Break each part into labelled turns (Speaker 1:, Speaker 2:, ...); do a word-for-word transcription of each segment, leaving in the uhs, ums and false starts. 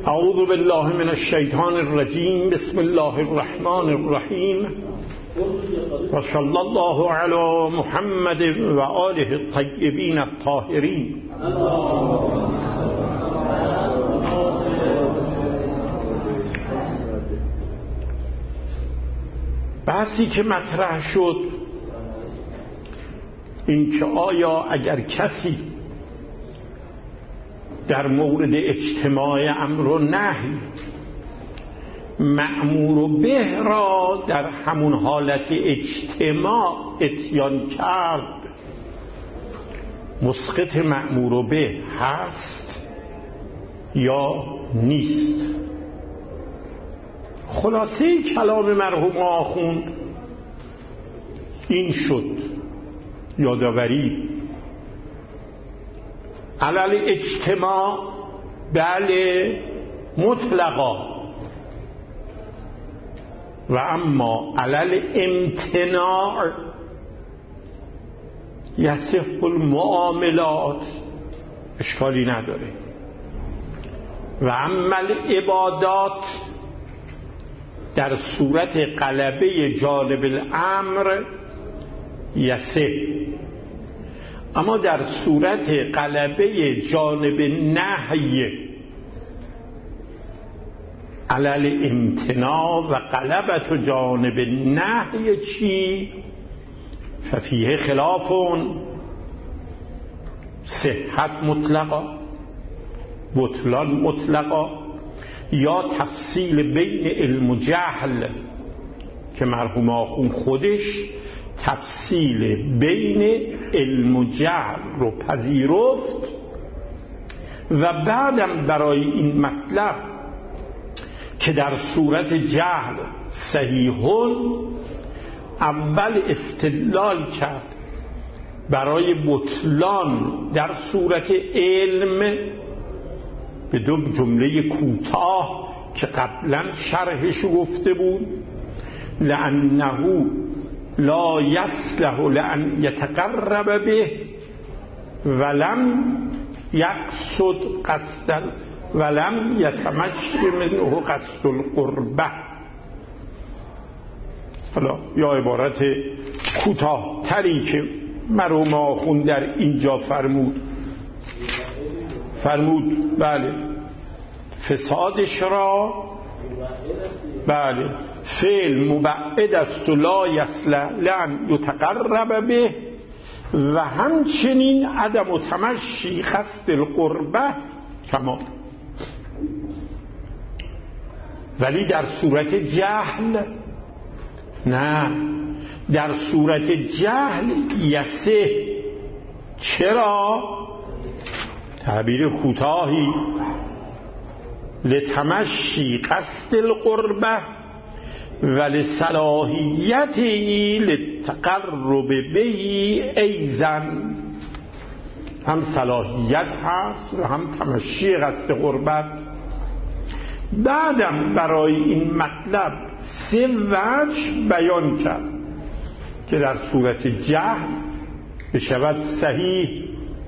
Speaker 1: اعوذ بالله من الشیطان الرجیم. بسم الله الرحمن الرحیم و صلی الله علی محمد و آله الطیبین الطاهرین. بحثی که مطرح شد این که آیا اگر کسی در مورد اجتماع امر و نهی مأمور و به را در همون حالت اجتماع اتیان کرد مسقط مأمور و به هست یا نیست؟ خلاصه کلام مرحوم آخوند این شد: یادآوری علل اجتماع بله مطلقا، و اما علل امتناع یصح المعاملات اشکالی نداره، و اما العبادات در صورت غلبه جانب الامر یصح، اما در صورت غلبه جانب نهی علل امتناع و غلبت جانب نهی چی؟ ففیه خلافون صحت مطلقا، بطلان مطلقا، یا تفصیل بین علم و جهل که مرحوم آخوند خودش تفصیل بین علم و جهل رو پذیرفت و بعدم برای این مطلب که در صورت جهل صحیحون اول استدلال کرد برای بطلان در صورت علم به دو جمله کوتاه که قبلا شرحش گفته بود: لأنه لا يصلح لأن يتقرب به ولم يقصد قصد ولم يتمشي منه قصد القربه. حالا یا عبارت کوتاه تری که مرحوم آخوند در اینجا فرمود فرمود بله فسادش را بله فعل مبعد است و لا یصلح لأن یتقرب به، و همچنین عدم و تمشی قصد القربه کما. ولی در صورت جهل نه، در صورت جهل یصح. چرا؟ تعبیر کوتاهی: لتمشی قصد القربه ولصلاحیتی للتقرب بهی ایزن. هم صلاحیت هست و هم تمشی قصد قربت. بعدم برای این مطلب سه وجه بیان کرد که در صورت جهل بشود صحیح.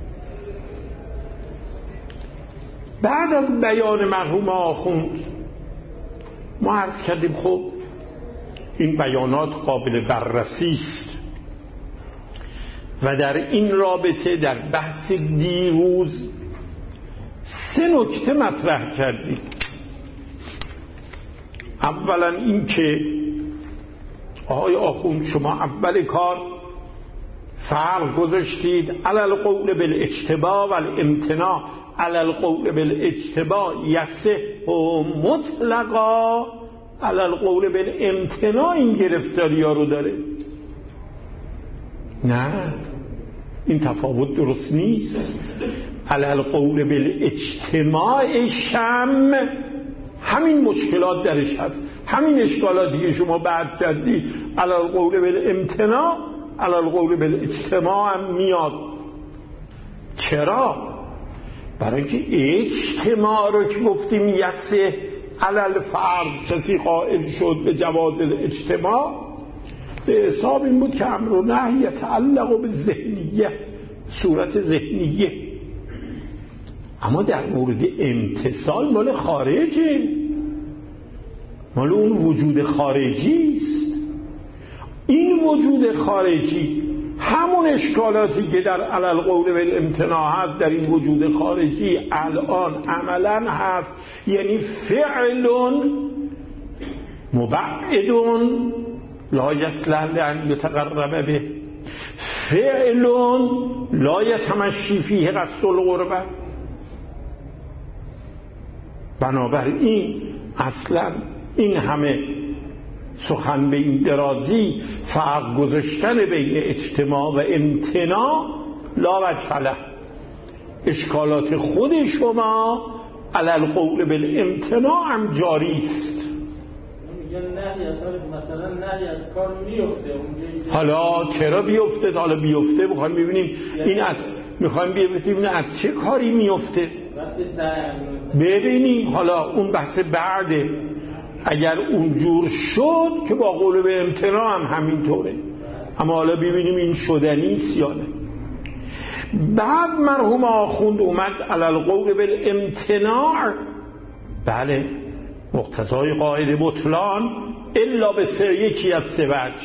Speaker 1: بعد از بیان مرحوم آخوند ما عرض کردیم خب این بیانات قابل بررسی است و در این رابطه در بحث دیروز سه نکته مطرح کردیم. اولا این که آقای آخوند شما اول کار فرق گذاشتید علی القول بالاجتباء و الامتناع. علی القول بالاجتباء یصح مطلقا، علی القول بالامتناع این گرفتاری ها رو داره. نه، این تفاوت درست نیست. علی القول بالاجتماع شم همین مشکلات درش هست، همین اشکالاتی که شما بعد کردی علی القول بالامتناع علی القول بالاجتماع هم میاد. چرا؟ برای اینکه اجتماع رو که گفتیم یصح علی الفرض کسی قائل شد به جواز الاجتماع، به حساب این بود که امر و نهی یتعلق به ذهنیه، صورت ذهنیه. اما در مورد امتصال مال خارجه، مال اون وجود خارجی است. این وجود خارجی همون اشکالاتی که در علل قول بالامتناع هست در این وجود خارجی الان عملا هست، یعنی فعل مبعد لا یصلح لأن یتقرب به، فعل لا یتمشی فیه قصد القربة. بنابراین اصلا این همه سخن به این درازی، فرق گذاشتن بین اجتماع و امتناع لا وجه له. اشکالات خود شما علی القول بالامتناع هم جاری است.
Speaker 2: مثلا نهی از کار میفته،
Speaker 1: حالا چرا بیفته؟ حالا بیفته بخوایم ببینیم این از میخوایم ببینیم از چه کاری میفته، ببینیم. حالا اون بحث بعده. اگر اونجور شد که با قول به امتناع هم همینطوره، اما حالا ببینیم این شدنی است یا نه. بعد مرحوم آخوند اومد علی القول بالامتناع، بله مقتضای قاعده بطلان الا به سه، یکی از سه وجه،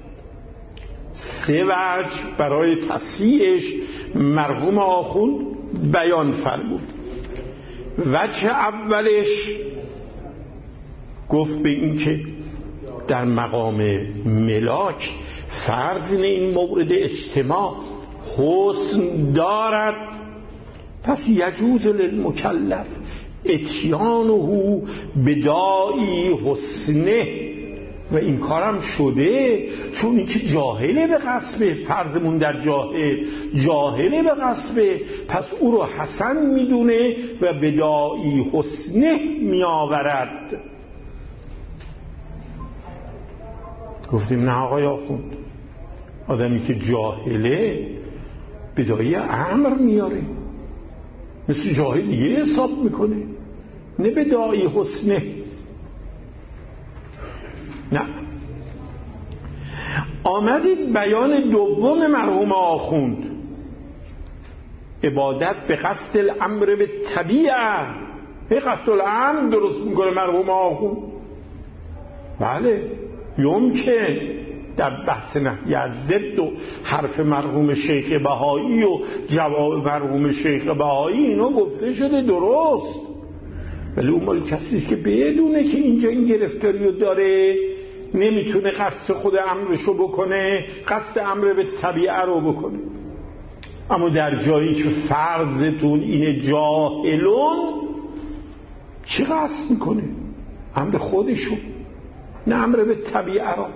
Speaker 1: سه وجه برای تصحیحش مرحوم آخوند بیان فرمود. وجه اولش گفت به این که در مقام ملاک فرض این مورد اجتماع حسن دارد، پس یجوز للمکلف اتیانه بداعی حسنه، و این کارم شده چون اینکه جاهله به قصبه، فرضمون در جاهل جاهله به قصبه، پس او رو حسن میدونه و بداعی حسنه میآورد. گفتیم نه آقای آخوند، آدمی که جاهله بداعی امر میاره، مثل جاهل دیگه حساب میکنه، نه بداعی حسنه. نه، آمدید بیان دوم مرحوم آخوند، عبادت به قصد الامر به طبیعه، به قصد الامر درست میکنه مرحوم آخوند. بله یمکن در بحث نهی از ضد و حرف مرحوم شیخ بهایی و جواب مرحوم شیخ بهایی اینا گفته شده درست، ولی اون مال کسی است که بدونه که اینجا این گرفتاری رو داره، نمیتونه قصد خود امرشو بکنه، قصد امر به طبیعه رو بکنه. اما در جایی که فرضتون اینه جاهلون، چی قصد میکنه؟ امر خودشو، نه امر به طبیعه رو.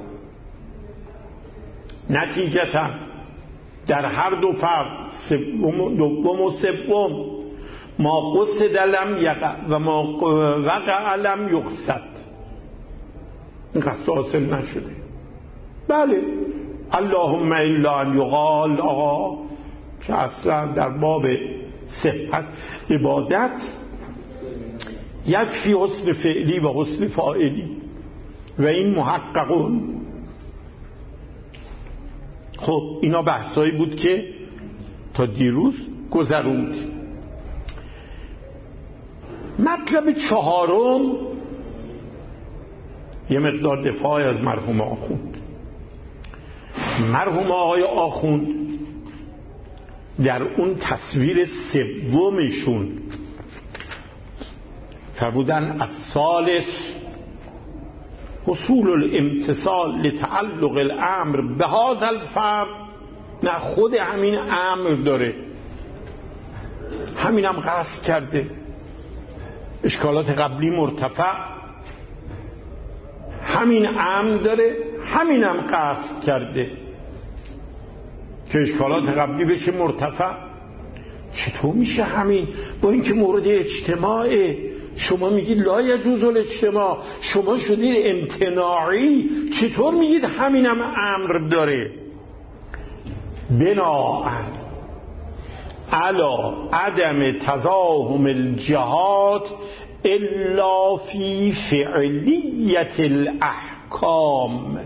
Speaker 1: نتیجتا در هر دو فرض دوم و سوم ما قصد لم یقع و ما وقع لم یقصد، این قصد حاصل نشده. بله اللهم الا ان یقال آقا که اصلا در باب صحت عبادت یکفی حسن فعلی و حسن فاعلی و این محققون. خب اینا بحثایی بود که تا دیروز گذروند. مطلب چهارم یه مقدار دفاع از مرحوم آخوند. مرحوم آقای آخوند در اون تصویر سومشون فرمودن از ثالث حصول الامتصال لتعلق الامر به هذا الفرد، نه خود همین امر داره، همین هم قصد کرده، اشکالات قبلی مرتفع، همین امر داره، همین هم قصد کرده که اشکالات قبلی بشه مرتفع. چطور میشه همین با اینکه مورد اجتماعه؟ شما میگید لا یجوز الاجتماع، شما شدید امتناعی، چطور میگید همینم امر داره؟ بناءً علی عدم تزاحم الجهات الا فی فعلیت الاحکام،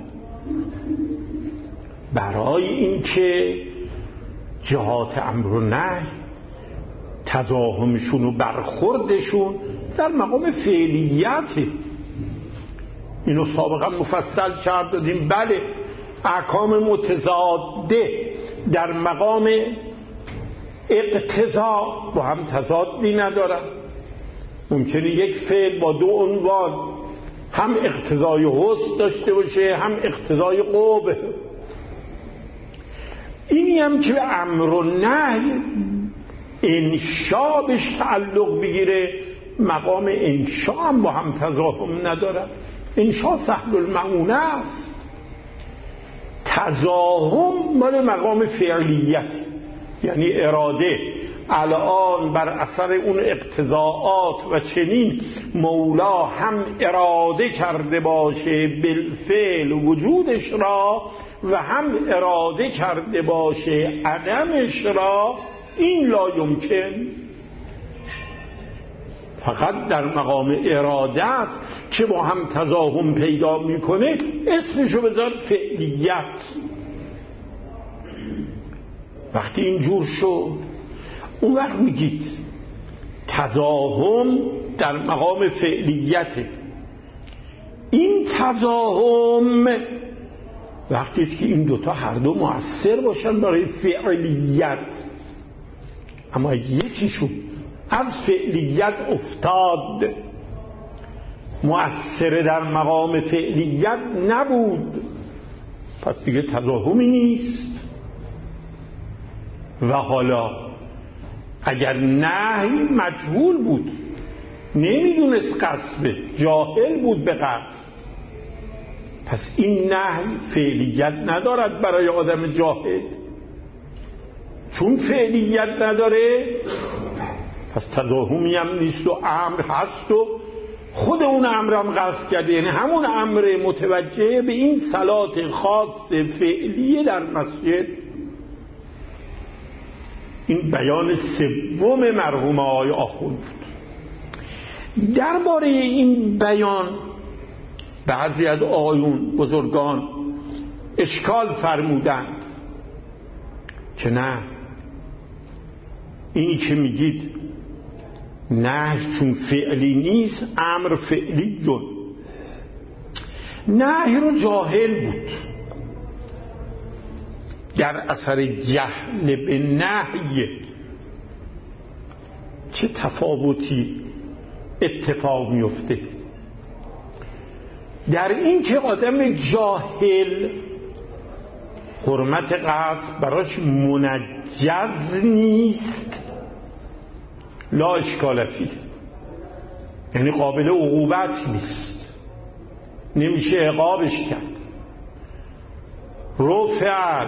Speaker 1: برای اینکه جهات امر و نهی تزاحمشون و برخوردشون در مقام فعلیته. اینو سابقا مفصل شرح دادیم. بله، احکام متضاده در مقام اقتضا با هم تضادی ندارن. ممکنه یک فعل با دو عنوان هم اقتضای حسن داشته باشه هم اقتضای قبح. اینی هم که به امر و نهی انشا بهش تعلق بگیره، مقام انشا هم با هم تضاهم ندارن. انشا سهل المعونه است، تضاهم مال مقام فعلیت، یعنی اراده الان بر اثر اون اقتضاعات و چنین مولا هم اراده کرده باشه بالفعل وجودش را و هم اراده کرده باشه عدمش را، این لا یمکن. فقط در مقام اراده است که با هم تضاهم پیدا میکنه. اسمشو بذار فعلیت. وقتی اینجور شد اون وقت میگید تضاهم در مقام فعلیته. این تضاهم وقتی است که این دوتا هر دو مؤثر باشن برای فعلیت، اما یکیشون از فعلیت افتاد، مؤثر در مقام فعلیت نبود، پس دیگه تضاهمی نیست. و حالا اگر نهی مجهول بود، نمیدونست قصبه، جاهل بود به قصد، پس این نهی فعلیت ندارد برای آدم جاهل. چون فعلیت نداره پس تضاهمی هم نیست و امر هست و خود اون امرم قصد کرده، یعنی همون امر متوجه به این صلات خاص فعلیه در مسجد. این بیان سوم مرحوم آقای آخوند بود. درباره این بیان بعضی از آقایون بزرگان اشکال فرمودند که نه، اینی که میگید نه چون فعلی نیست، امر فعلی جن. نه رو جاهل بود، در اثر جهل به نهی چه تفاوتی اتفاق میفته؟ در این که آدم جاهل حرمت قصد براش منجز نیست، لا اشکال فیه، یعنی قابل عقوبت نیست، نمیشه عقابش کرد. رفع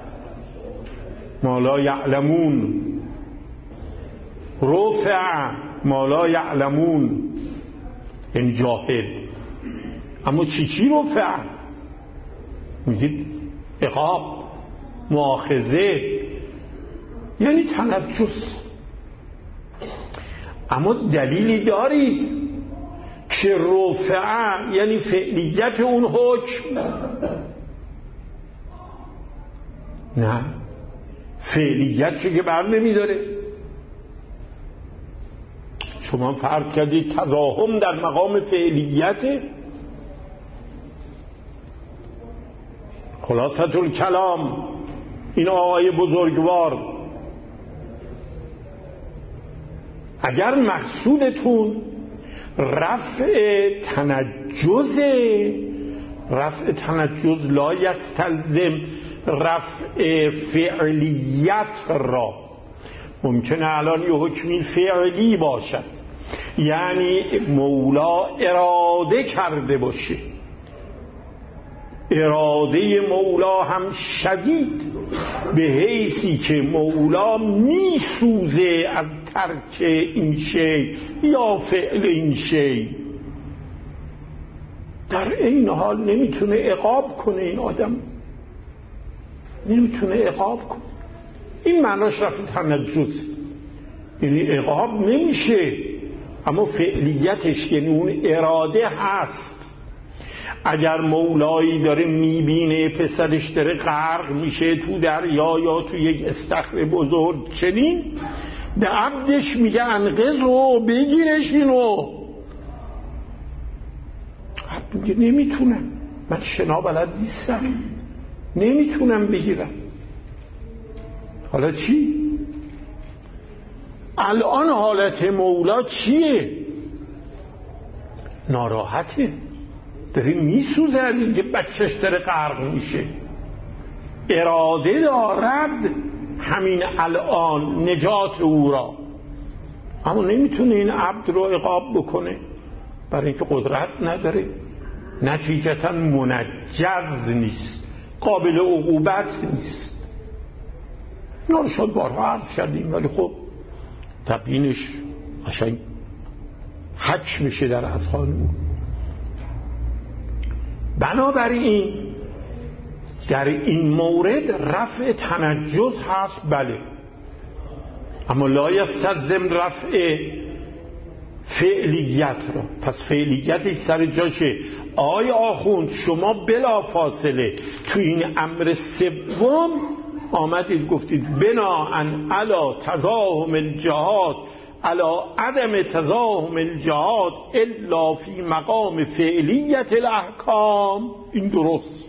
Speaker 1: ما لا یعلمون، رفع ما لا یعلمون، این جاهل. اما چی چی رفع؟ میگید عقاب، مؤاخذه، یعنی تنجس. اما دلیلی دارید که رفع یعنی فعلیت اون حکم؟ نه، فعلیت چه که بر نمی داره. شما فرض کردید تضاهم در مقام فعلیته. خلاصة الکلام، این آقای بزرگوار، اگر مقصودتون رفع تنجز، رفع تنجز لا یستلزم رفع فعلیت را. ممکنه الان یه حکمی فعلی باشد، یعنی مولا اراده کرده باشه، اراده مولا هم شدید به حیثی که مولا می سوزه از ترک این شی یا فعل این شی، در این حال نمیتونه عقاب کنه. این آدم نمیتونه عقاب کنه. این معناش رفع تنجس، یعنی عقاب نمیشه، اما فعلیتش یعنی اون اراده هست. اگر مولایی داره میبینه پسرش داره غرق میشه تو دریا یا تو یک استخر بزرگ، چنین به عبد عبدش میگه انقذو، بگیرش اینو. عبد میگه نمیتونم، من شنا بلد نیستم، نمیتونم بگیرم. حالا چی؟ الان حالت مولا چیه؟ ناراحته، داره میسوزه از اینکه بچهش داره غرق میشه. اراده دارد همین الان نجات او را، اما نمیتونه این عبد رو عقاب بکنه برای اینکه قدرت نداره، نتیجتا منجز نیست، قابل عقوبت نیست. اینا رو شد بارها عرض کردیم، ولی خب تبیینش قشنگ حک میشه در اذهان او. بنابراین در این مورد رفع تنجز هست، بله، اما لا یستلزم رفع فعلیت را. پس فعلیتش سر جاشه. آی آخوند شما بلا فاصله تو این امر سوم آمدید گفتید بناءً علی تزاحم الجهات علی عدم تزاحم الجهات الا فی مقام فعلیت الاحکام. این درست.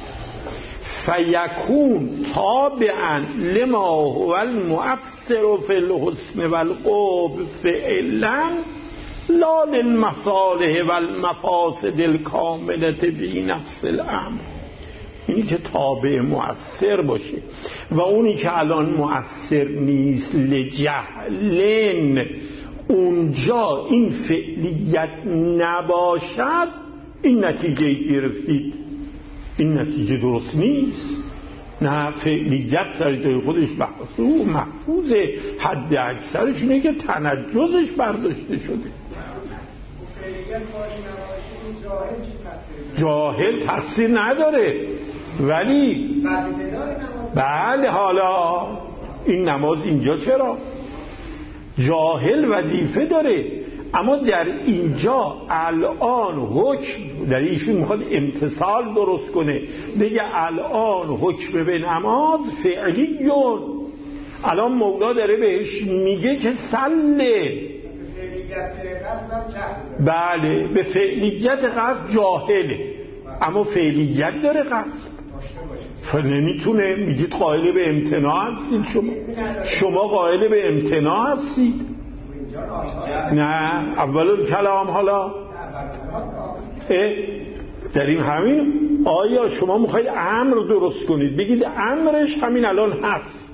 Speaker 1: فیکون تابعا لما هو المؤثر فی الحسن والقبح فعلا لا للمصالح والمفاسد الکاملة فی نفس الامر. اینی که تابع مؤثر باشه و اونی که الان مؤثر نیست لجهلن اونجا این فعلیت نباشد، این نتیجه گرفتید. این نتیجه درست نیست. نه، فعلیت سر جای خودش محفوظ محفوظه، حد اکثرش اینه که تنجزش برداشته شده. جاهل تقصیر نداره، ولی بله. حالا این نماز اینجا چرا؟ جاهل وظیفه داره، اما در اینجا الان حکم در ایشون میخواد امتصال درست کنه، بگه الان حکم به نماز فعلیون. الان مولا داره بهش میگه که سله. بله، به فعلیت قصد جاهله، اما فعلیت داره قصد. فنمیتونه. میگید قائل به امتناع هستید شما شما قائل به امتناع هستید. نه، اول کلام. حالا در این همین آیا شما میخواید امر درست کنید بگید امرش همین الان هست؟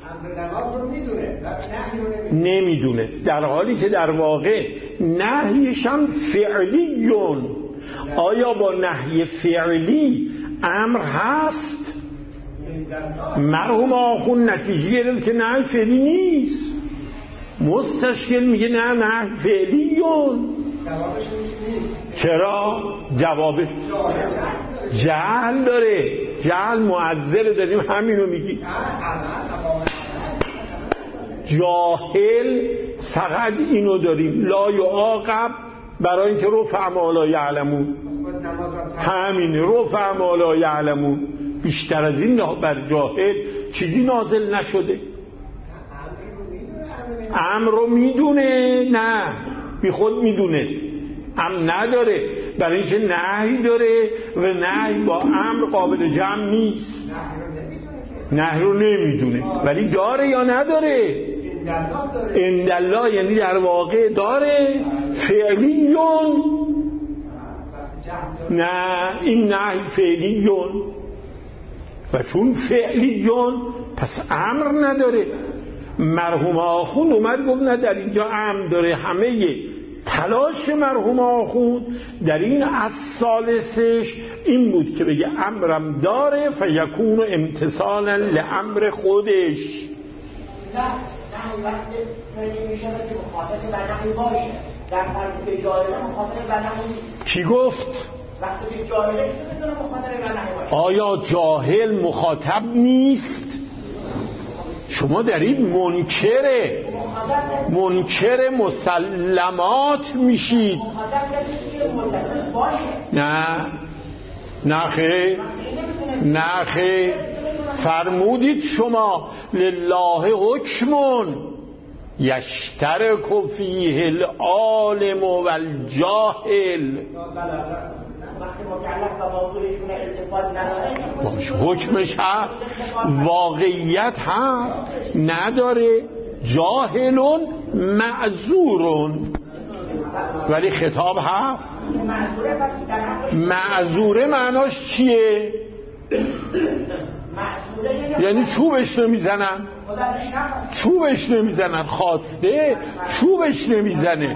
Speaker 1: نمیدونست، در حالی که در واقع نهیش هم فعلیون. آیا با نهی فعلی امر هست؟ مرحوم آخون نتیجه گرفت که نهی فعلی نیست. مستشکل میگه نه نه فعلیون. چرا؟ جوابش جهل داره، جهل معذره. داریم همینو میگی. جاهل فقط اینو داریم لا یعاقب برای اینکه رفع ما لا یعلمون. همین رفع ما لا یعلمون. بیشتر از این بر جاهل چیزی نازل نشده. امر رو میدونه، نه بی خود میدونه، امر نداره برای اینکه نهی داره و نهی با امر قابل جمع نیست. نهی رو نمیدونه ولی داره یا نداره؟ اندالله، یعنی در واقع داره. فعلیون، نه این نهی فعلیون و چون فعلیون پس امر نداره. مرحوم آخوند اومد گفت نه در اینجا امر داره. همه تلاش مرحوم آخوند در این از ثالثش این بود که بگه امرم داره فیکون امتصالا لامر خودش.
Speaker 3: نه نه وقتی میشه که مخاطب به نهی باشه، در حالی که جاهل مخاطب به نهی نیست.
Speaker 1: کی گفت؟
Speaker 3: وقتی که جاهلش نمیتونه مخاطب به نهی باشه.
Speaker 1: آیا جاهل مخاطب نیست؟ شما دارید منکره منکر مسلمات میشید. نه نه خیر نه خیر فرمودید شما لله حکمون. یشترک فیه العالم و الجاهل.
Speaker 3: وقتی مکلف با موضوعشون التفات نداره
Speaker 1: باش حکمش هست، واقعیت هست، نداره. جاهلون معذورون، ولی خطاب هست. معذوره معناش چیه؟ یعنی چوبش نمیزنن، چوبش نمیزنن، خواسته چوبش نمیزنه،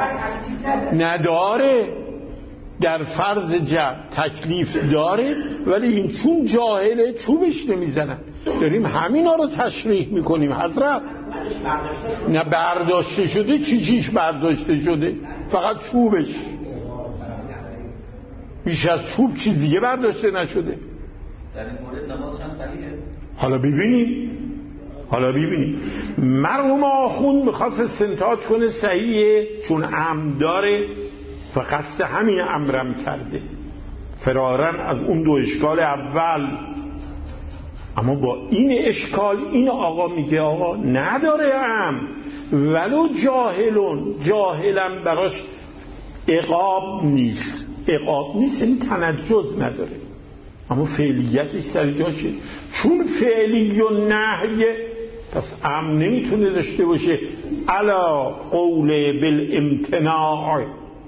Speaker 1: نداره. در فرض جمع تکلیف داره، ولی این چون جاهله چوبش نمیزنن. داریم همینا رو تشریح میکنیم حضرت. نه برداشته شده، چی چیش برداشته شده؟ فقط چوبش، بیش از چوب چیز دیگه برداشته نشده.
Speaker 4: در این مورد نمازشان صحیحه.
Speaker 1: حالا ببینیم حالا ببینیم مرحوم آخوند میخواست استنتاج کنه صحیحه چون امر داره و قصد همین امرم کرده، فرارن از اون دو اشکال اول. اما با این اشکال این آقا میگه آقا نداره امر، ولو جاهلون، جاهلم براش عقاب نیست، عقاب نیست این تنجز نداره، اما فعلیتش سر جاشه. چون فعلی و نهی پس امر نمیتونه داشته باشه علا قول بالامتناع.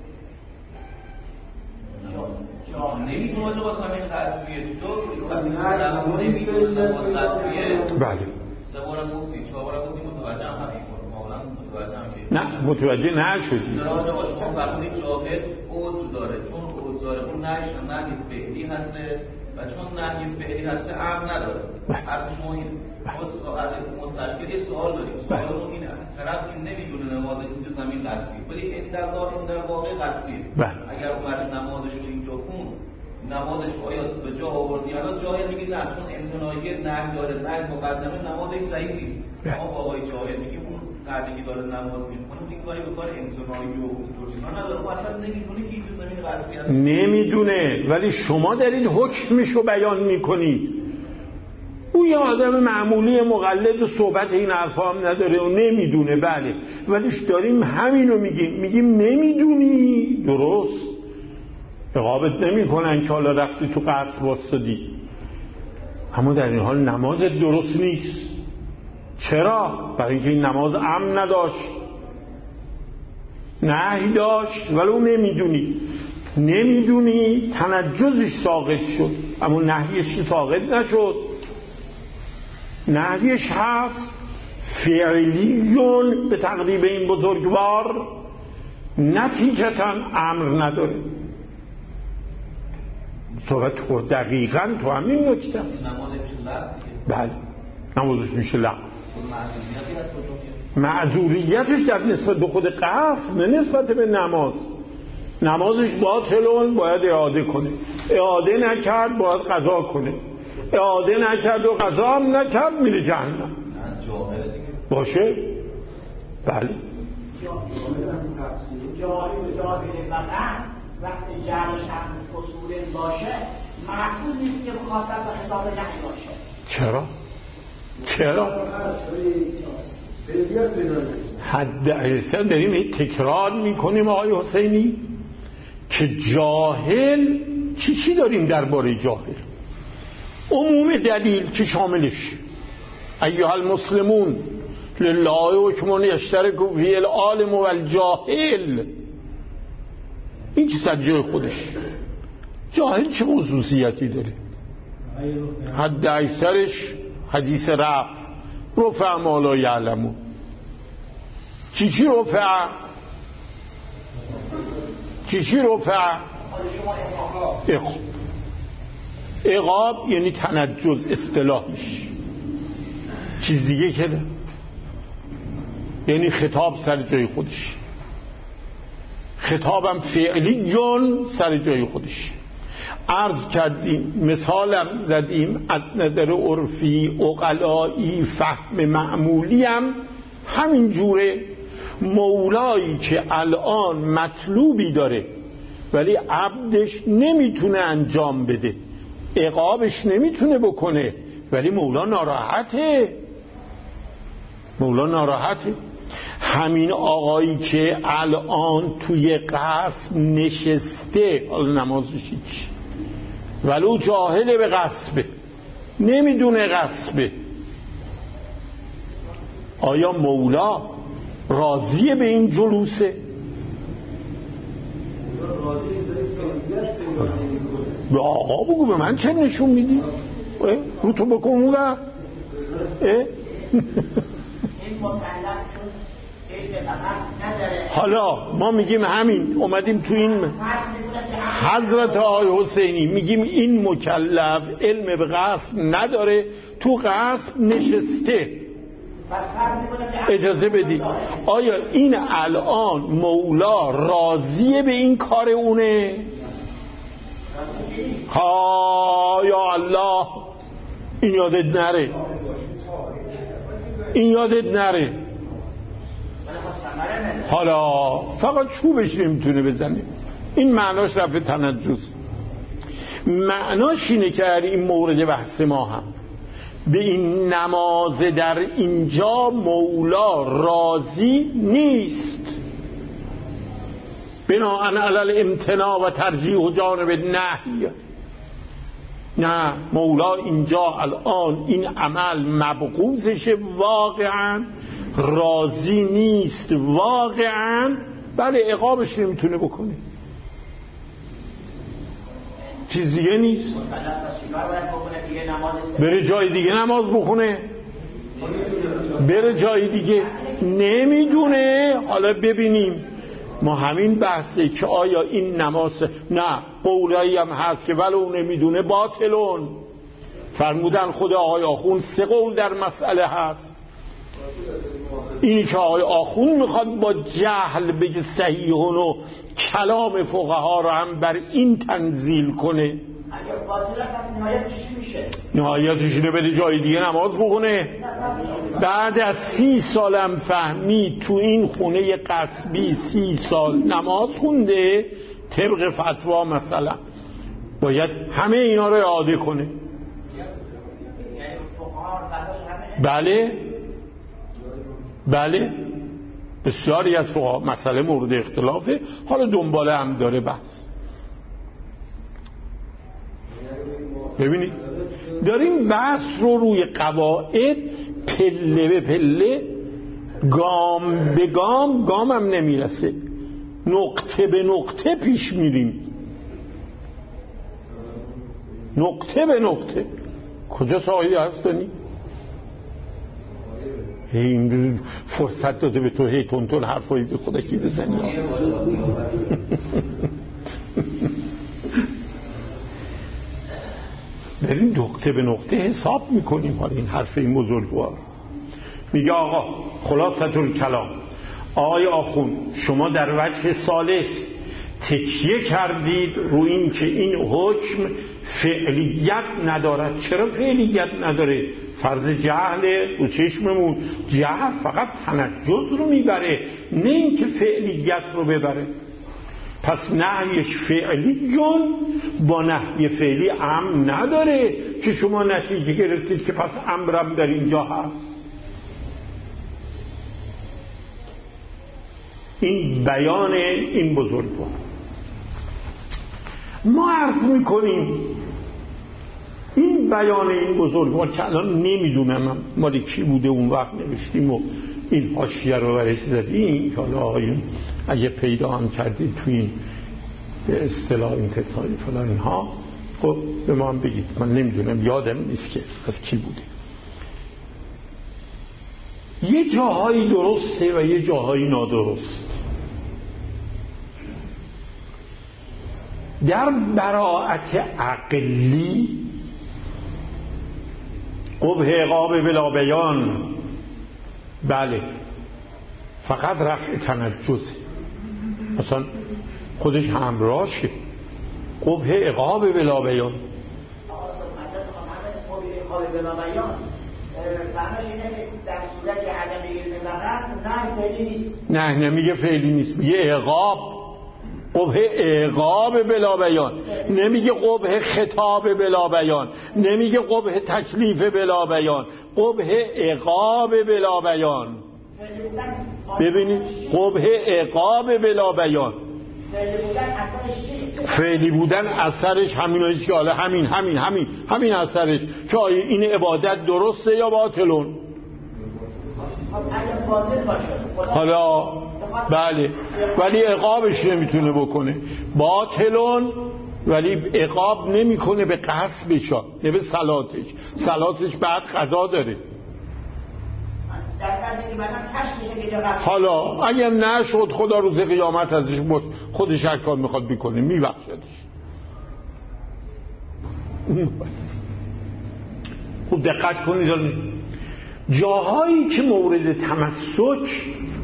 Speaker 4: نمیتونه با همین قصبیه تو نمیتونه با قصبیه.
Speaker 1: بله
Speaker 4: سه بارم گفتی، چهار بارم گفتی، متوجه هم هستی معاملا متوجه هم که
Speaker 1: نه متوجه نشدی.
Speaker 4: راجع با شما فرمودید جاهل عضو داره، چون عضو داره اون نهیش نهی فعلی هسته و چون نهی فعلی هسته امر نداره. حرف شما این از مستشکل یه سوال داریم، سوالمون این طرف این نمیدونه نماز اینجا زمین قصبی، ولی این در ظاهر این در واقع قصبیه. اگر اومد نمازش رو اینجا خون، نمازش آیا به جا آوردی؟ الان جاهل میگه نه، چون امتناعی نهی داره، نهی مقدمه، نمازش صحیح نیست. ما با آقای جاهل میگیم اون قردگی داره نماز میخونه، دیگه کاری به کار امتناعی و اونجوری نداره، اون اصلا نمیدونه که اینجا زمین قصبی هست.
Speaker 1: نمیدونه، ولی شما دارید حکمشو بیان میکنید. اون یه آدم معمولی مقلد و صحبت این حرفا هم نداره و نمیدونه، بله، ولی داریم همینو میگیم، میگیم نمیدونی، درست عقابت نمی کنن که حالا رفتی تو قصر واسطی، اما در این حال نماز درست نیست. چرا؟ برای اینکه این نماز امن نداشت، نهی داشت، ولو نمیدونی نمیدونی تنجزش ساقط شد، اما نهیش ساقط نشد. نهیش هست فعلیون به تقریب این بزرگوار، نتیجتا امر نداره. صحبت خود دقیقاً تو همین نکته است. بله نمازش میشه لغو. معذوریتش در نسبت به خود قصد، نه نسبت به نماز. نمازش باطلون، باید اعاده کنه، اعاده نکرد باید قضا کنه، اعاده نکرد و قضا هم نکرد میره جهنم. باشه؟ بله.
Speaker 3: جاری و جاری و قصد وقتی جرش هم اصول باشه معقول نیست که مخاطب به خطاب نهی باشه.
Speaker 1: چرا؟ چرا؟ حد اکثر داریم تکرار میکنیم آقای حسینی که جاهل چی چی داریم درباره جاهل؟ عموم دلیل که شاملش ایها المسلمون لله حکم یشترک فی العالم و الجاهل، این که سر جای خودش. جاهل چه خصوصیتی داره؟ حد اکثرش حدیث رفع، رفع ما لا یعلمون. چی چی رفع؟ چی چی رفع؟ عقاب. عقاب یعنی تنجز اصطلاحش، چیز دیگه که نه، یعنی خطاب سر جای خودش، خطابم فعلی جون سر جای خودش. عرض کردیم، مثالم زدیم، از نظر عرفی عقلایی فهم معمولی هم همین جوره. مولایی که الان مطلوبی داره ولی عبدش نمیتونه انجام بده، عقابش نمیتونه بکنه، ولی مولا ناراحته، مولا ناراحته. همین آقایی که الان توی قصب نشسته، حالا نمازش هیچ ولو جاهله به قصبه، نمیدونه قصبه، آیا مولا راضیه به این جلوسه؟ به آقا بگو به من چه نشون میدی؟ رو تو بکن اون اه؟ حالا ما میگیم همین، اومدیم تو این حضرت آقای حسینی میگیم این مکلف علم به قصب نداره، تو قصب نشسته. اجازه بدی آیا این الان مولا راضیه به این کار اونه؟ ها یا الله، این یادت نره، این یادت نره. حالا فقط چوبش نمیتونه بزنه، این معناش رفع تنجس. معناش اینه که این مورد بحث ما هم به این نماز در اینجا مولا راضی نیست، بناءً علی الامتناع و ترجیح و جانب النهی. نه، مولا اینجا الان این عمل مبغوضشه، واقعا راضی نیست، واقعا بله عقابش نمیتونه بکنه، چیز دیگه نیست. بره جای دیگه نماز بخونه، بره جای دیگه، نمیدونه. حالا ببینیم ما همین بحثه که آیا این نماز، نه قولایی هم هست که ولو نمیدونه باطلون. فرمودن خود آقای آخوند سه قول در مسئله هست. اینی که آقای آخوند میخواد با جهل بگه صحیحون و کلام فقها رو هم بر این تنزیل کنه.
Speaker 3: اگر باطله پس نهایتش میشه؟
Speaker 1: نهایتش اینه بده جای دیگه نماز بخونه. بعد از سی سالم فهمی تو این خونه قصبی سی سال نماز خونده، طبق فتوا مثلا باید همه اینا رو اعاده کنه. بله بله بسیاری از فقها، مسئله مورد اختلافه، حالا دنباله هم داره بحث. ببینید داریم بحث رو روی قواعد پله به پله، گام به گام، گام هم نمیرسه، نقطه به نقطه پیش میریم، نقطه به نقطه. کجا سایه هست دانی؟ این فرصت داده به تو هی تون تون حرفایی به خدا کی بزنی. بریم نقطه به نقطه حساب میکنیم. حالا این حرف این بزرگوار میگه آقا خلاصه الکلام، آقای آخوند شما در وجه ثالث تکیه کردید رو این که این حکم فعلیت ندارد. چرا فعلیت نداره؟ فرض جهل رو چشممون، جهل فقط تنجز رو میبره، نه این که فعلیت رو ببره. پس نهیش فعلیون با نهی فعلی امر نداره که شما نتیجه گرفتید که پس امرم در اینجا هست. این بیان این بزرگوار. ما عرض میکنیم این بیان این بزرگوار که الان نمیدونم مالی کی بوده اون وقت نوشتیم و این حاشیه رو برش زدیم که حالا آقایون اگه پیدا هم کردید تو این به اصطلاح انتقالی فلان اینها، خب به ما هم بگید، من نمیدونم، یادم نیست که از کی بوده. یه جاهایی درسته و یه جاهایی نادرست. در براءت عقلی قبح عقاب بلا بیان، بله فقط رفع تنجزه، مثلا خودش همراهشه. قبح عقاب بلا بیان
Speaker 3: در صورت عدم علم و قصد نه فعلی نیست،
Speaker 1: نه نمیگه فعلی نیست، میگه عقاب، قبح عقاب بلا بیان، نمیگه قبح خطاب بلا بیان، نمیگه قبح تکلیف بلا بیان، قبح عقاب بلا بیان. ببینید قبح عقاب بلا بیان.
Speaker 3: فعلی بودن اثرش چیه؟
Speaker 1: فعلی بودن اثرش همیناییست که حالا همین همین همین همین اثرش که آیا این عبادت درسته یا باطلون.
Speaker 3: خب اگه باطل باشه
Speaker 1: حالا بله ولی عقابش نمیتونه بکنه. باطلون ولی عقاب نمیکنه به قصبش نه به صلاتش. صلاتش بعد قضا داره. حالا اگر نشد خدا روز قیامت ازش خودش هر کار میخواد بکنه میبخشدش. خوب دقت کنید جاهایی که مورد تمسک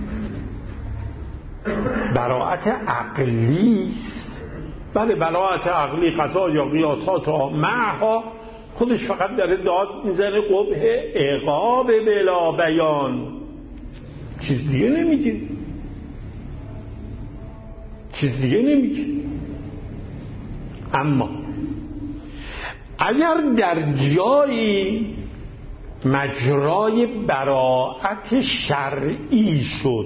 Speaker 1: براءت عقلی است، بله براءت عقلی قضا یا قیاسات ها معها خودش فقط داره داد میزنه قبح عقاب بلا بیان، چیز دیگه نمیگه، چیز دیگه نمیگه. اما اگر در جایی مجرای براءت شرعی شد،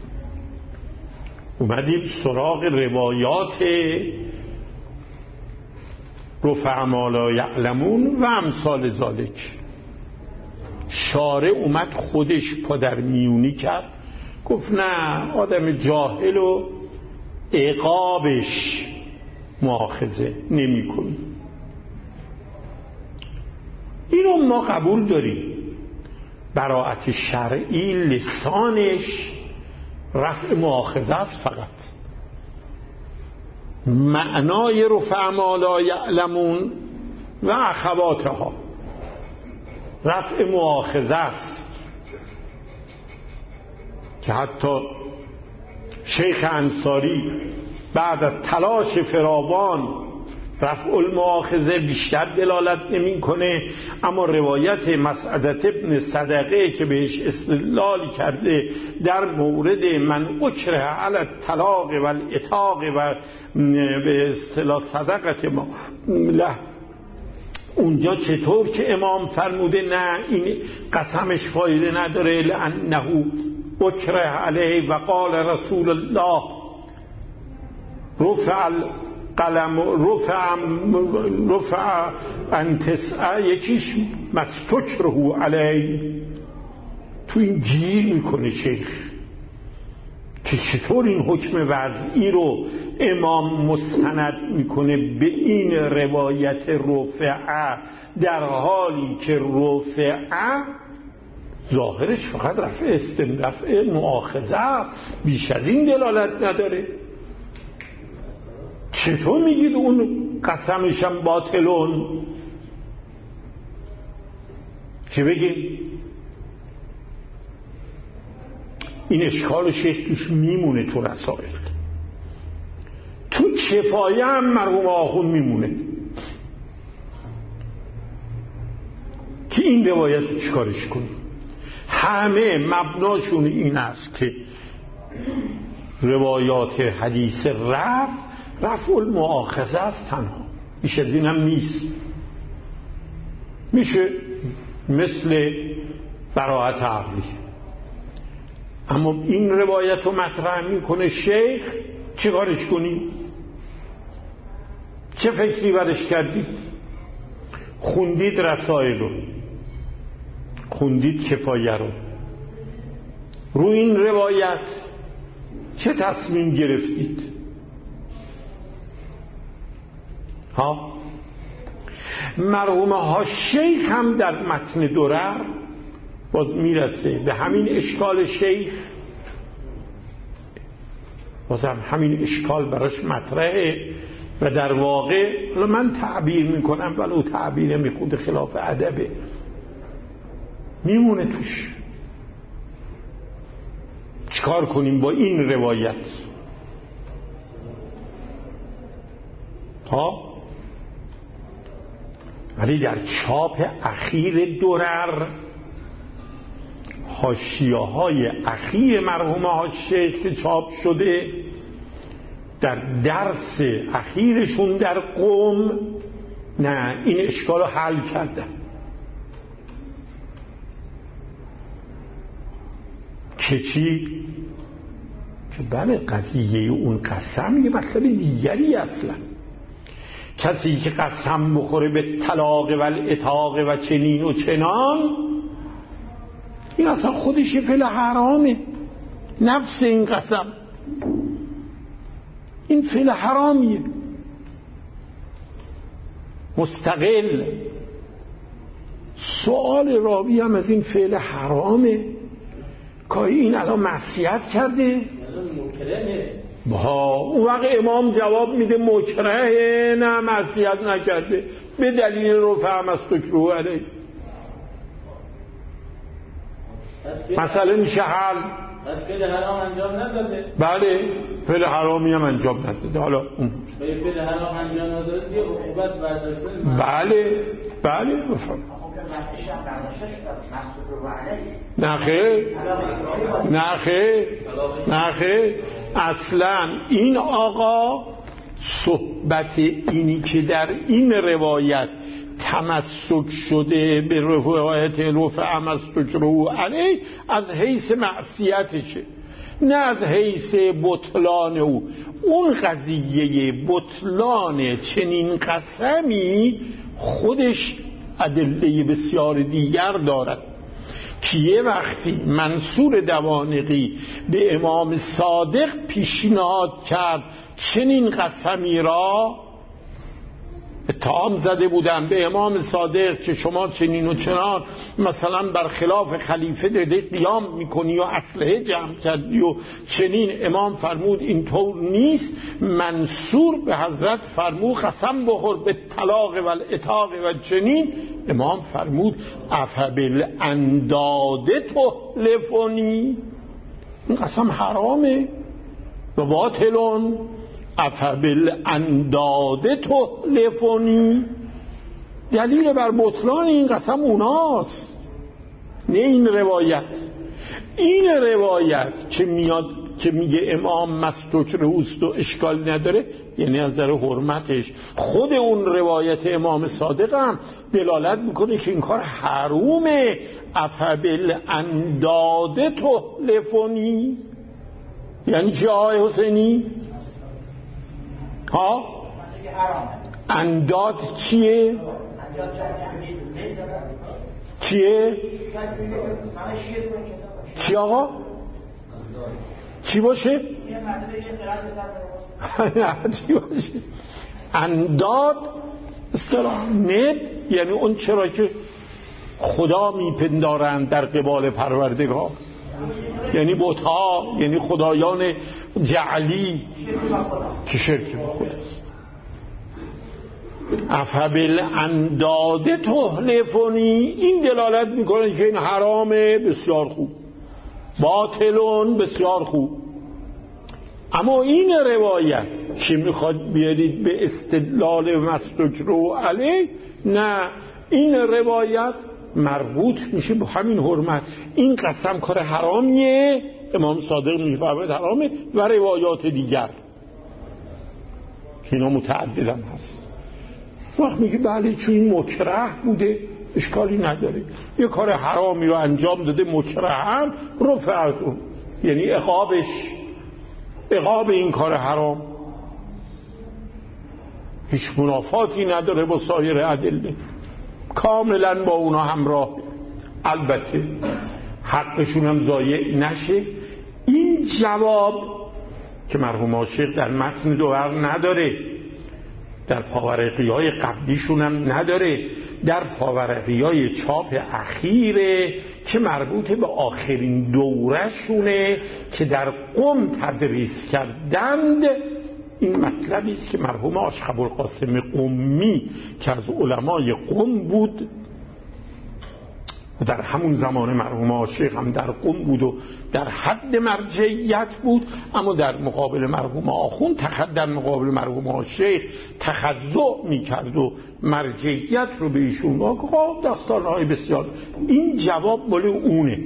Speaker 1: اومدیم سراغ روایات رفع ما لا یعلمون و امثال ذالک، شارع اومد خودش پادر میونی کرد گفت نه آدم جاهل و عقابش مؤاخذه نمی کنی. اینو ما قبول داریم. براءت شرعی لسانش رفع مؤاخذه است، فقط معنای رفع ما لا یعلمون و اخواتها رفع مؤاخذه است که حتی شیخ انصاری بعد از تلاش فراوان رفع المؤاخذه بیشتر دلالت نمی کنه، اما روایت مسعدة ابن صدقه که بهش استدلال کرده در مورد من اکره علی الطلاق و العتاق و به اصطلاح صدقه ما له، اونجا چطور که امام فرموده نه این قسمش فایده نداره لانه اکره علیه و قال رسول الله رفع قلم رفع رفع ان تسعه، یکیش مستکره علی. تو این گیر میکنه شیخ که چطور این حکم وضعی رو امام مستند میکنه به این روایت رفع، در حالی که رفع ظاهرش فقط رفع استم رفع مؤاخذه است، بیش از این دلالت نداره. چطور میگید اون قسمشم باطلون؟ چه بگیم؟ این اشکال شیخ توش میمونه تو رسائل، تو کفایه هم مرحوم آخوند میمونه که این روایت چیکارش کنیم. همه مبناشون این است که روایات حدیث رفع رفع المؤاخذه است تنها، بیش از این هم نیست. میشه مثل براءت عقلی، اما این روایت رو مطرح میکنه شیخ، چی کارش کنی؟ چه فکری برش کردی؟ خوندید رسائل رو، خوندید کفایه رو، رو این روایت چه تصمیم گرفتید؟ ها مرحوم ها شیخ هم در متن درر باز میرسه به همین اشکال شیخ، باز هم همین اشکال براش مطرحه و در واقع من تعبیر میکنم ولو تعبیر میخود خلاف ادبه، میمونه توش. چیکار کنیم با این روایت؟ ها ولی در چاپ اخیر درر، حاشیه‌های اخیر مرحوم ها شیخ که چاپ شده، در درس اخیرشون در قم، نه این اشکال رو حل کردن که چی؟ که بله قضیه اون قسم یه مطلب دیگری اصلا. کسی که قسم بخوره به طلاق و الاتاق و چنین و چنان، این اصلا خودش یه فعل حرامه. نفس این قسم این فعل حرامیه مستقل. سوال راوی هم از این فعل حرامه که این الان معصیت کرده با اون وقت امام جواب میده مکرهه، نه معصیت نکرده به دلیل رفع مستکروه علیه. مسئله میشه حل.
Speaker 2: بس فعل حرام انجام نداده.
Speaker 1: بله فعل حرامی هم انجام نداده. حالا اون
Speaker 2: فعل حرام انجام نداده یه عقوبت برداشته.
Speaker 1: بله بله بفرمایید. نخیر نخیر نخیر اصلا این آقا صحبت اینی که در این روایت تمسک شده به روایت رفع مستکروه علیه از حیث معصیتشه، نه از حیث بطلان او. اون قضیه بطلان چنین قسمی خودش ادله بسیار دیگر دارد که یه وقتی منصور دوانقی به امام صادق پیشنهاد کرد چنین قسمی را، اتهام زده بودن به امام صادق که شما چنین و چنان مثلا برخلاف خلیفه داده قیام میکنی و اسلحه جمع کردی و چنین، امام فرمود اینطور نیست. منصور به حضرت فرمود قسم بخور به طلاق و الاتاق و چنین، امام فرمود افبالانداد تحلفونی، این قسم حرامه و باطلون. افبالانداد تحلفونی، دلیل بر بطلان این قسم اوناست، نه این روایت. این روایت که میاد که میگه امام مستکروه است و اشکال نداره، یعنی از نظر حرمتش خود اون روایت امام صادق هم دلالت میکنه که این کار حرومه. افبالانداد تحلفونی یعنی چه آقای حسینی؟ ها؟ انداد چیه؟ چیه؟ چی آقا؟ چی باشه؟ چی باشه؟ انداد اصطلاح ند یعنی اون چرا که خدا میپندارند در قبال پروردگار، یعنی بت‌ها، یعنی خدایان جعلی که شرک به خداست. افبالانداد تحلفونی، این دلالت میکنه که این حرامه، بسیار خوب. باطلون، بسیار خوب. اما این روایت که میخواد بیارید به استدلال مستکروه علیه، نه، این روایت مربوط میشه به همین حرمت. این قسم کار حرامیه، امام صادق میفرماید حرامه، و روایات دیگر که اینا متعددم هست. وقت میگه بله چون این مکره بوده اشکالی نداره، یه کار حرامی رو انجام داده مکره هم رفع از اون، یعنی عقابش عقاب این کار حرام هیچ منافاتی نداره با سایر ادله، کاملا با اونا همراه. البته حقشون هم ضایع نشه. این جواب که مرحوم عاشق در متن دوبر نداره، در پاورقی های قبلیشون هم نداره، در پاورقی های چاپ اخیره که مربوط به آخرین دوره شونه که در قم تدریس کردند. این مطلبی است که مرحوم آشق ابوالقاسم قمی که از علمای قم بود و در همون زمان مرحوم عاشق هم در قم بود و در حد مرجعیت بود، اما در مقابل مرحوم آخوند در مقابل مرحوم عاشق تخضع میکرد و مرجعیت رو به ایشون با خب داستانهای بسیار. این جواب مال اونه،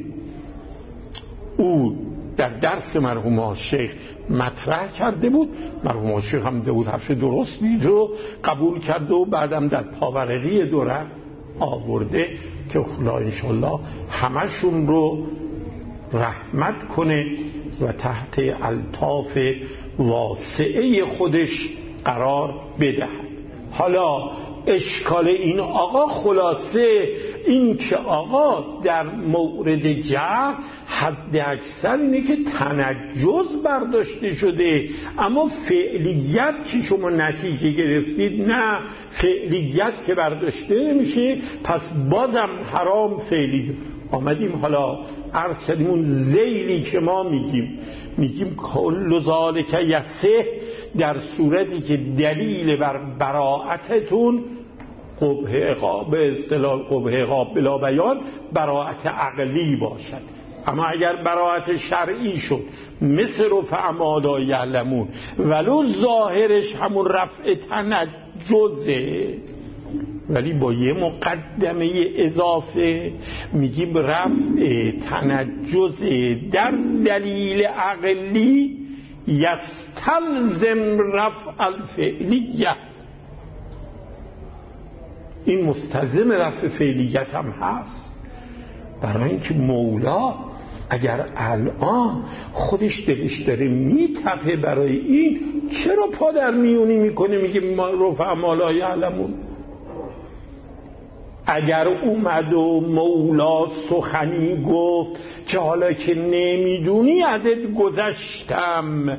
Speaker 1: او در درس مرحوم عاشق مطرح کرده بود، مرحوم عاشق هم ده بود حرف درست مید و قبول کرده و بعدم در پاورقی دوره آورده که خدا انشالله همشون رو رحمت کنه و تحت الطاف واسعه خودش قرار بدهد. حالا اشکال این آقا خلاصه این که آقا در مورد جهل حد اکثر اینه که تنجز برداشته شده، اما فعلیت که شما نتیجه گرفتید نه، فعلیت که برداشته نمیشه، پس بازم حرام فعلی. آمدیم حالا عرض کردیم اون ذیلی که ما میگیم میگیم کل ذالک یصح، در صورتی که دلیل بر براءتتون قبح عقاب، به اصطلاح قبح عقاب بلا بیان براءت عقلی باشد. اما اگر براءت شرعی شد مثل رفع ما لا یعلمون، ولو ظاهرش همون رفع تنجزه، ولی با یه مقدمه اضافه میگیم رفع تنجز در دلیل عقلی یستلزم رفع الفعلیه، این مستلزم رفع فعلیت هم هست. برای اینکه مولا اگر الان خودش دلش داره میتپه برای این، چرا پا در میونی میکنه میگه ما رفع ما لا یعلمون؟ اگر اومد و مولا سخنی گفت که حالا که نمیدونی ازت گذشتم،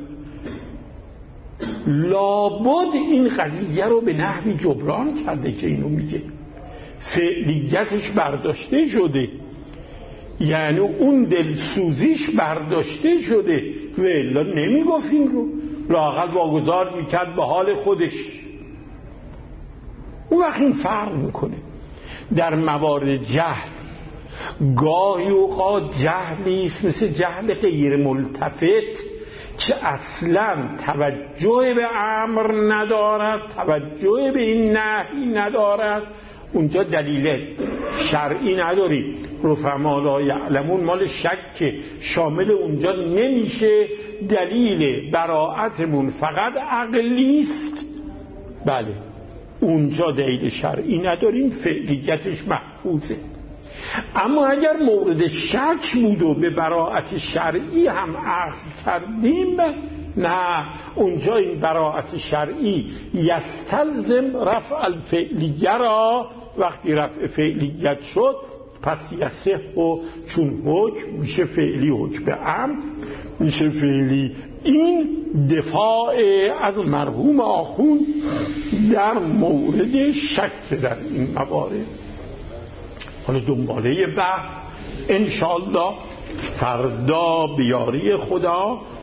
Speaker 1: لابد این قضیه رو به نحوی جبران کرده که اینو میگه، فعلیتش برداشته شده، یعنی اون دلسوزیش برداشته شده و الا نمیگفت این رو، لااقل واگذار میکرد به حال خودش. اون وقت این فرق میکنه. در موارد جهل گاهی اوقات جهلی است مثل جهل غیر ملتفت که اصلا توجه به امر ندارد، توجه به این نهی ندارد، اونجا دلیل شرعی نداری. رفع ما لا یعلمون مال شک شامل اونجا نمیشه، دلیل براءتمون فقط عقلی است. بله اونجا دلیل شرعی نداریم، فعلیتش محفوظه. اما اگر مورد شک بود و به براءت شرعی هم اخذ کردیم، نه، اونجا این براءت شرعی یستلزم رفع الفعلیه را، وقتی رفع فعلیت شد پس یصح و چون حکم میشه فعلی، حکم به امر میشه فعلی. این دفاع از مرحوم آخوند در مورد شک در این موارد. حالا دنباله بحث انشاءالله فردا بیاری خدا